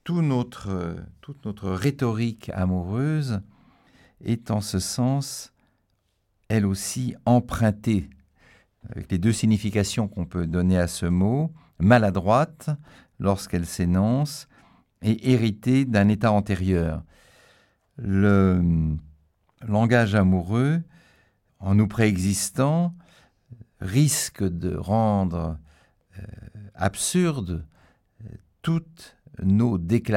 toute notre rhétorique amoureuse est en ce sens, elle aussi, empruntée, avec les deux significations qu'on peut donner à ce mot, maladroite lorsqu'elle s'énonce et héritée d'un état antérieur. Le langage amoureux, en nous préexistant, risque de rendre absurdes toutes nos déclarations